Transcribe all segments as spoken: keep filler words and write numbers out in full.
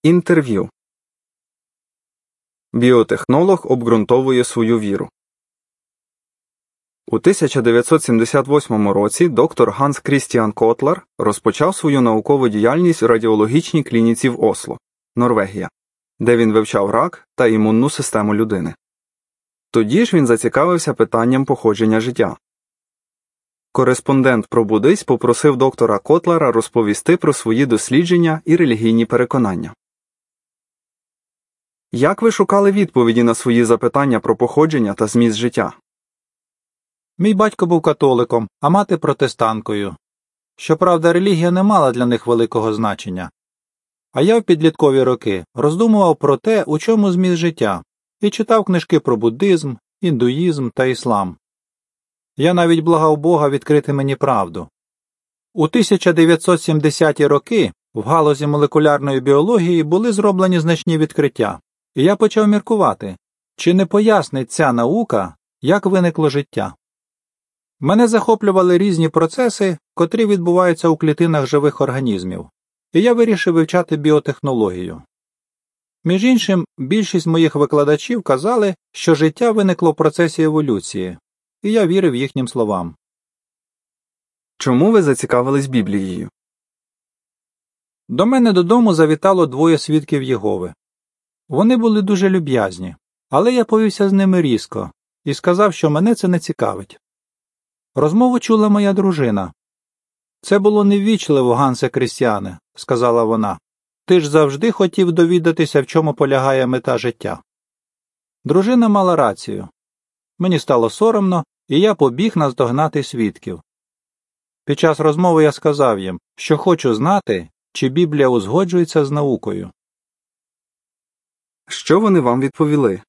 Інтерв'ю. Біотехнолог обґрунтовує свою віру. У тисяча дев'ятсот сімдесят восьмому році доктор Ганс Крістіан Котлар розпочав свою наукову діяльність в радіологічній клініці в Осло, Норвегія, де він вивчав рак та імунну систему людини. Тоді ж він зацікавився питанням походження життя. Кореспондент «Пробудись» попросив доктора Котлара розповісти про свої дослідження і релігійні переконання. Як ви шукали відповіді на свої запитання про походження та зміст життя? Мій батько був католиком, а мати протестанткою. Щоправда, релігія не мала для них великого значення. А я в підліткові роки роздумував про те, у чому зміст життя, і читав книжки про буддизм, індуїзм та іслам. Я навіть благав Бога відкрити мені правду. У тисяча дев'ятсот сімдесяті роки в галузі молекулярної біології були зроблені значні відкриття, і я почав міркувати, чи не пояснить ця наука, як виникло життя. Мене захоплювали різні процеси, котрі відбуваються у клітинах живих організмів, і я вирішив вивчати біотехнологію. Між іншим, більшість моїх викладачів казали, що життя виникло в процесі еволюції, і я вірив їхнім словам. Чому ви зацікавились Біблією? До мене додому завітало двоє свідків Єгови. Вони були дуже люб'язні, але я повівся з ними різко і сказав, що мене це не цікавить. Розмову чула моя дружина. «Це було неввічливо, Гансе Крістіане», – сказала вона. «Ти ж завжди хотів довідатися, в чому полягає мета життя». Дружина мала рацію. Мені стало соромно, і я побіг наздогнати свідків. Під час розмови я сказав їм, що хочу знати, чи Біблія узгоджується з наукою. Що вони вам відповіли?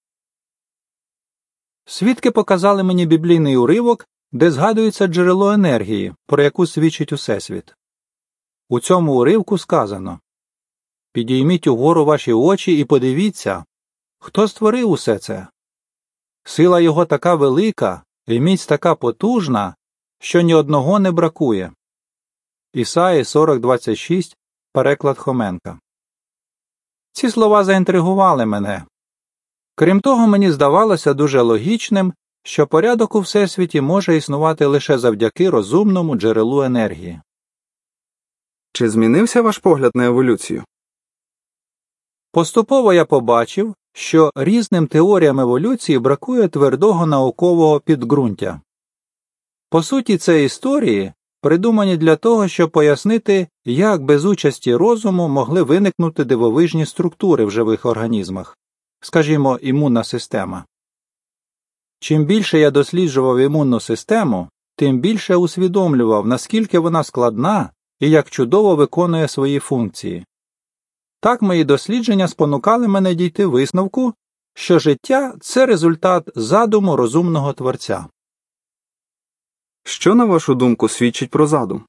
Свідки показали мені біблійний уривок, де згадується джерело енергії, про яку свідчить Усесвіт. У цьому уривку сказано: «Підійміть угору ваші очі і подивіться, хто створив усе це. Сила його така велика і міць така потужна, що ні одного не бракує». Ісаї сорок двадцять шість, переклад Хоменка. Ці слова заінтригували мене. Крім того, мені здавалося дуже логічним, що порядок у Всесвіті може існувати лише завдяки розумному джерелу енергії. Чи змінився ваш погляд на еволюцію? Поступово я побачив, що різним теоріям еволюції бракує твердого наукового підґрунтя. По суті, це історії, придумані для того, щоб пояснити, як без участі розуму могли виникнути дивовижні структури в живих організмах, скажімо, імунна система. Чим більше я досліджував імунну систему, тим більше усвідомлював, наскільки вона складна і як чудово виконує свої функції. Так мої дослідження спонукали мене дійти висновку, що життя – це результат задуму розумного Творця. Що, на вашу думку, свідчить про задум?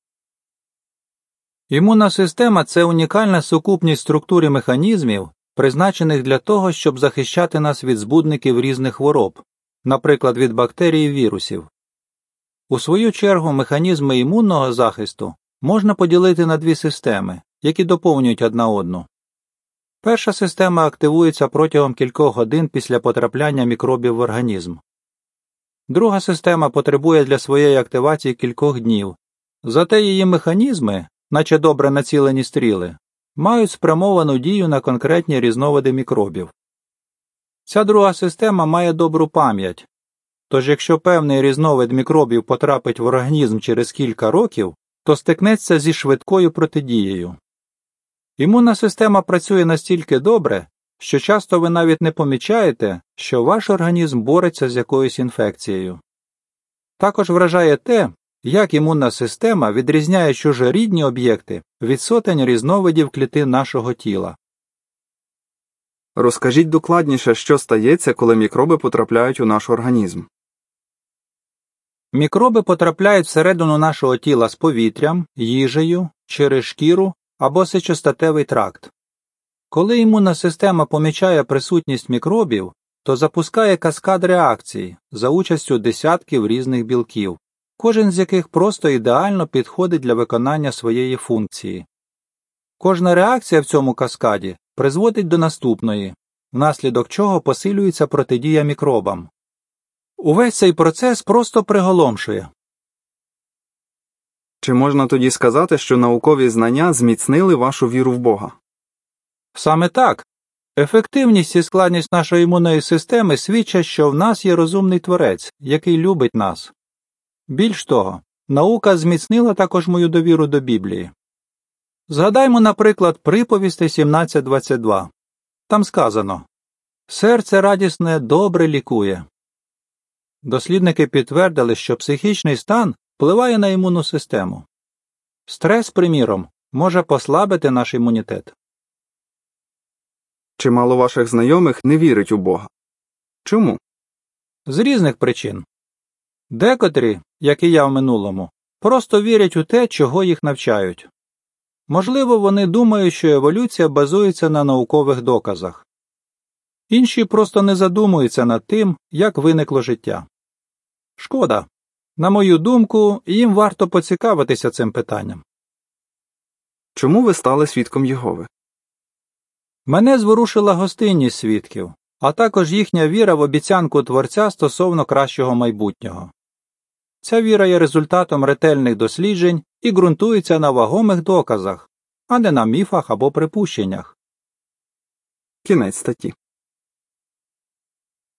Імунна система – це унікальна сукупність структур і механізмів, призначених для того, щоб захищати нас від збудників різних хвороб, наприклад, від бактерій і вірусів. У свою чергу, механізми імунного захисту можна поділити на дві системи, які доповнюють одна одну. Перша система активується протягом кількох годин після потрапляння мікробів в організм. Друга система потребує для своєї активації кількох днів. Зате її механізми, наче добре націлені стріли, мають спрямовану дію на конкретні різновиди мікробів. Ця друга система має добру пам'ять. Тож якщо певний різновид мікробів потрапить в організм через кілька років, то стикнеться зі швидкою протидією. Імунна система працює настільки добре, що часто ви навіть не помічаєте, що ваш організм бореться з якоюсь інфекцією. Також вражає те, як імунна система відрізняє чужорідні об'єкти від сотень різновидів клітин нашого тіла. Розкажіть докладніше, що стається, коли мікроби потрапляють у наш організм. Мікроби потрапляють всередину нашого тіла з повітрям, їжею, через шкіру або сечостатевий тракт. Коли імунна система помічає присутність мікробів, то запускає каскад реакцій за участю десятків різних білків, кожен з яких просто ідеально підходить для виконання своєї функції. Кожна реакція в цьому каскаді призводить до наступної, внаслідок чого посилюється протидія мікробам. Увесь цей процес просто приголомшує. Чи можна тоді сказати, що наукові знання зміцнили вашу віру в Бога? Саме так. Ефективність і складність нашої імунної системи свідчать, що в нас є розумний творець, який любить нас. Більш того, наука зміцнила також мою довіру до Біблії. Згадаймо, наприклад, приповісти сімнадцять двадцять два. Там сказано: «Серце радісне добре лікує». Дослідники підтвердили, що психічний стан впливає на імунну систему. Стрес, приміром, може послабити наш імунітет. Чимало ваших знайомих не вірить у Бога. Чому? З різних причин. Декотрі, як і я в минулому, просто вірять у те, чого їх навчають. Можливо, вони думають, що еволюція базується на наукових доказах. Інші просто не задумуються над тим, як виникло життя. Шкода. На мою думку, їм варто поцікавитися цим питанням. Чому ви стали свідком Єгови? Мене зворушила гостинність свідків, а також їхня віра в обіцянку Творця стосовно кращого майбутнього. Ця віра є результатом ретельних досліджень і ґрунтується на вагомих доказах, а не на міфах або припущеннях. Кінець статті.